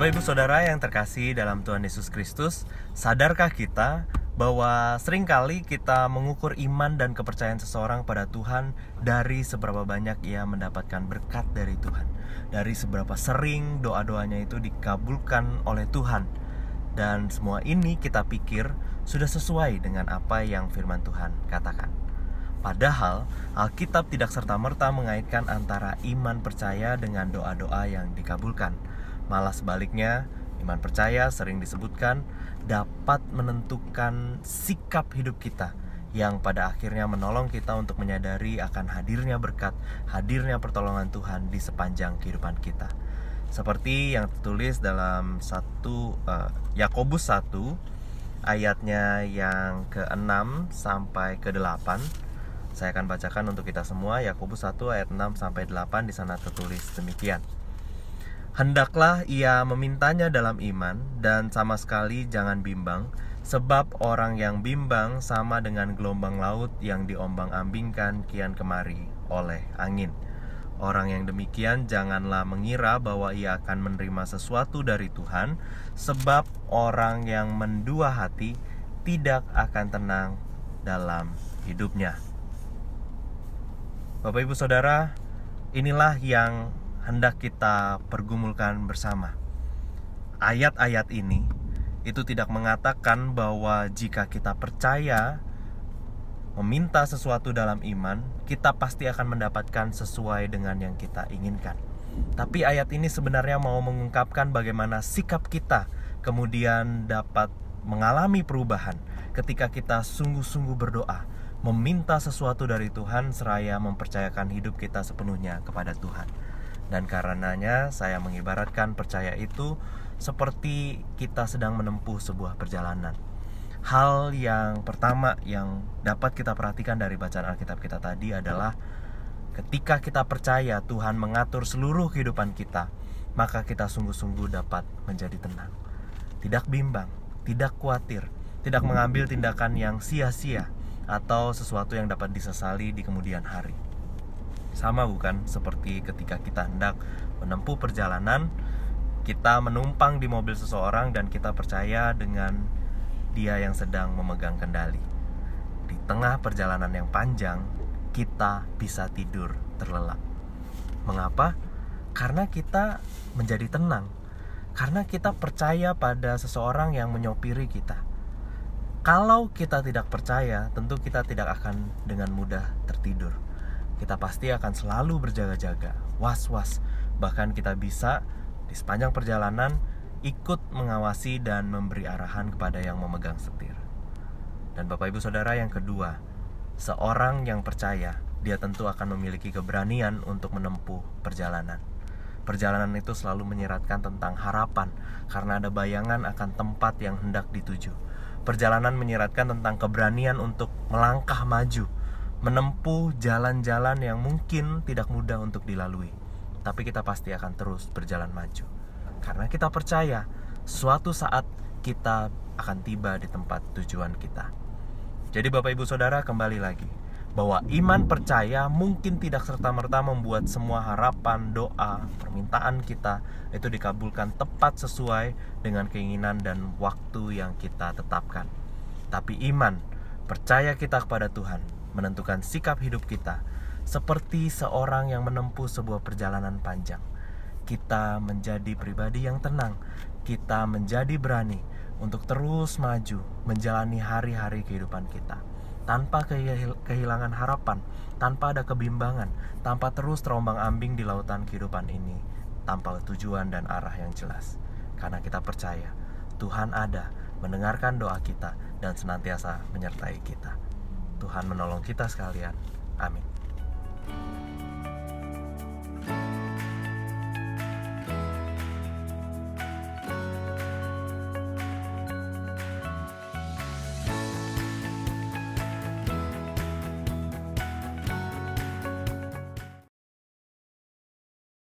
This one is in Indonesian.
Bapak Ibu Saudara yang terkasih dalam Tuhan Yesus Kristus, sadarkah kita bahwa seringkali kita mengukur iman dan kepercayaan seseorang pada Tuhan dari seberapa banyak ia mendapatkan berkat dari Tuhan, dari seberapa sering doa-doanya itu dikabulkan oleh Tuhan. Dan semua ini kita pikir sudah sesuai dengan apa yang firman Tuhan katakan. Padahal Alkitab tidak serta-merta mengaitkan antara iman percaya dengan doa-doa yang dikabulkan. Malah sebaliknya, iman percaya sering disebutkan dapat menentukan sikap hidup kita, yang pada akhirnya menolong kita untuk menyadari akan hadirnya berkat, hadirnya pertolongan Tuhan di sepanjang kehidupan kita. Seperti yang tertulis dalam Yakobus 1 ayatnya yang ke-6 sampai ke-8. Saya akan bacakan untuk kita semua. Yakobus 1 ayat 6 sampai 8, di sana tertulis demikian. Hendaklah ia memintanya dalam iman, dan sama sekali jangan bimbang, sebab orang yang bimbang sama dengan gelombang laut yang diombang-ambingkan kian kemari oleh angin. Orang yang demikian janganlah mengira bahwa ia akan menerima sesuatu dari Tuhan, sebab orang yang mendua hati tidak akan tenang dalam hidupnya. Bapak Ibu Saudara, inilah yang hendak kita pergumulkan bersama. Ayat-ayat ini itu tidak mengatakan bahwa jika kita percaya meminta sesuatu dalam iman, kita pasti akan mendapatkan sesuai dengan yang kita inginkan. Tapi ayat ini sebenarnya mau mengungkapkan bagaimana sikap kita kemudian dapat mengalami perubahan ketika kita sungguh-sungguh berdoa, meminta sesuatu dari Tuhan seraya mempercayakan hidup kita sepenuhnya kepada Tuhan. Dan karenanya saya mengibaratkan percaya itu seperti kita sedang menempuh sebuah perjalanan. Hal yang pertama yang dapat kita perhatikan dari bacaan Alkitab kita tadi adalah ketika kita percaya Tuhan mengatur seluruh kehidupan kita, maka kita sungguh-sungguh dapat menjadi tenang, tidak bimbang, tidak khawatir, tidak mengambil tindakan yang sia-sia atau sesuatu yang dapat disesali di kemudian hari. Sama bukan seperti ketika kita hendak menempuh perjalanan, kita menumpang di mobil seseorang dan kita percaya dengan dia yang sedang memegang kendali. Di tengah perjalanan yang panjang, kita bisa tidur terlelap. Mengapa? Karena kita menjadi tenang. Karena kita percaya pada seseorang yang menyopiri kita. Kalau kita tidak percaya, tentu kita tidak akan dengan mudah tertidur. Kita pasti akan selalu berjaga-jaga, was-was. Bahkan kita bisa di sepanjang perjalanan ikut mengawasi dan memberi arahan kepada yang memegang setir. Dan Bapak Ibu Saudara, yang kedua, seorang yang percaya, dia tentu akan memiliki keberanian untuk menempuh perjalanan. Perjalanan itu selalu menyiratkan tentang harapan, karena ada bayangan akan tempat yang hendak dituju. Perjalanan menyiratkan tentang keberanian untuk melangkah maju, menempuh jalan-jalan yang mungkin tidak mudah untuk dilalui, tapi kita pasti akan terus berjalan maju. Karena kita percaya suatu saat kita akan tiba di tempat tujuan kita. Jadi Bapak Ibu Saudara, kembali lagi bahwa iman percaya mungkin tidak serta-merta membuat semua harapan, doa, permintaan kita itu dikabulkan tepat sesuai dengan keinginan dan waktu yang kita tetapkan. Tapi iman percaya kita kepada Tuhan menentukan sikap hidup kita seperti seorang yang menempuh sebuah perjalanan panjang. Kita menjadi pribadi yang tenang, kita menjadi berani untuk terus maju menjalani hari-hari kehidupan kita tanpa kehilangan harapan, tanpa ada kebimbangan, tanpa terus terombang-ambing di lautan kehidupan ini, tanpa tujuan dan arah yang jelas. Karena kita percaya Tuhan ada, mendengarkan doa kita, dan senantiasa menyertai kita. Tuhan menolong kita sekalian. Amin.